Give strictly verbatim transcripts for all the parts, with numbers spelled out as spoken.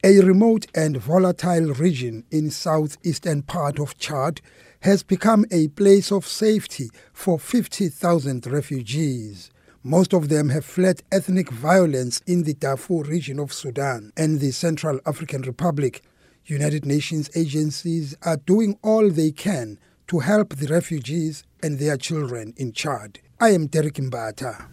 A remote and volatile region in southeastern part of Chad has become a place of safety for fifty thousand refugees. Most of them have fled ethnic violence in the Darfur region of Sudan and the Central African Republic. United Nations agencies are doing all they can to help the refugees and their children in Chad. I am Derek Mbata.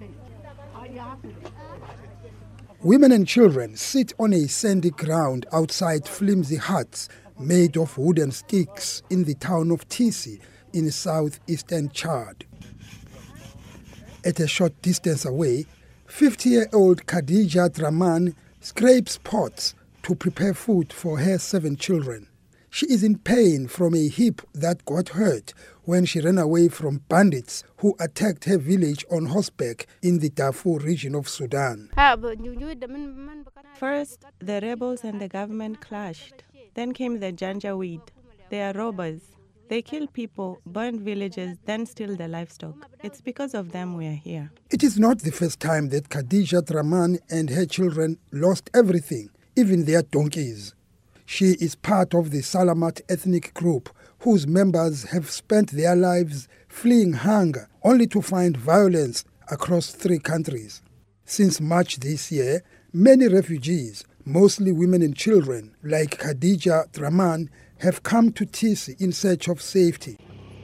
Women and children sit on a sandy ground outside flimsy huts made of wooden sticks in the town of Tissi in southeastern Chad. At a short distance away, fifty-year-old Khadija Draman scrapes pots to prepare food for her seven children. She is in pain from a hip that got hurt when she ran away from bandits who attacked her village on horseback in the Darfur region of Sudan. First, the rebels and the government clashed. Then came the Janjaweed. They are robbers. They kill people, burn villages, then steal the livestock. It's because of them we are here. It is not the first time that Khadija Draman and her children lost everything, even their donkeys. She is part of the Salamat ethnic group whose members have spent their lives fleeing hunger only to find violence across three countries. Since March this year, many refugees, mostly women and children, like Khadija Draman, have come to Tissi in search of safety.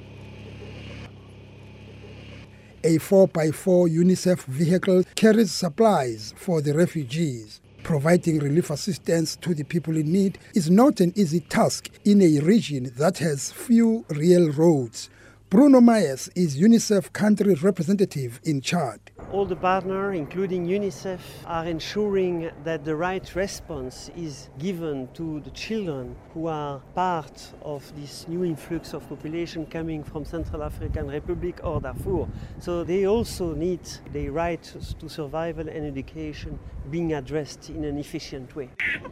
A four by four UNICEF vehicle carries supplies for the refugees. Providing relief assistance to the people in need is not an easy task in a region that has few real roads. Bruno Myers is UNICEF country representative in Chad. All the partners, including UNICEF, are ensuring that the right response is given to the children who are part of this new influx of population coming from Central African Republic or Darfur. So they also need the right to survival and education being addressed in an efficient way.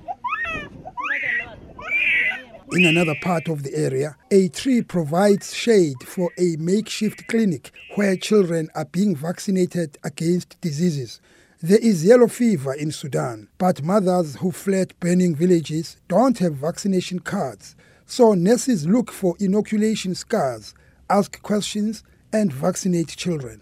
In another part of the area, a tree provides shade for a makeshift clinic where children are being vaccinated against diseases. There is yellow fever in Sudan, but mothers who fled burning villages don't have vaccination cards. So nurses look for inoculation scars, ask questions, and vaccinate children.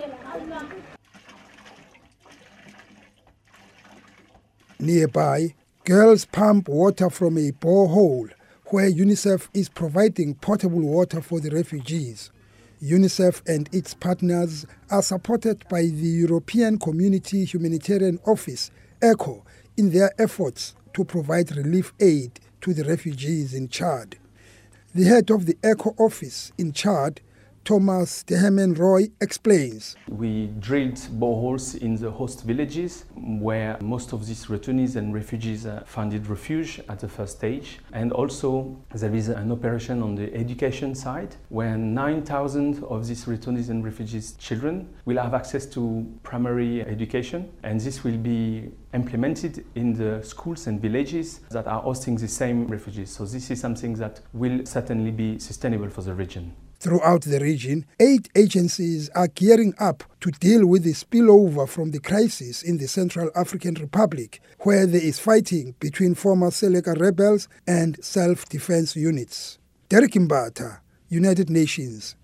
Nearby, girls pump water from a borehole where UNICEF is providing potable water for the refugees. UNICEF and its partners are supported by the European Community Humanitarian Office, ECHO, in their efforts to provide relief aid to the refugees in Chad. The head of the ECHO office in Chad, Thomas Dehemen Roy, explains. We drilled boreholes in the host villages where most of these returnees and refugees uh, found refuge at the first stage. And also there is an operation on the education side where nine thousand of these returnees and refugees children will have access to primary education, and this will be implemented in the schools and villages that are hosting the same refugees. So this is something that will certainly be sustainable for the region. Throughout the region, eight agencies are gearing up to deal with the spillover from the crisis in the Central African Republic, where there is fighting between former Seleka rebels and self-defense units. Derek Mbata, United Nations.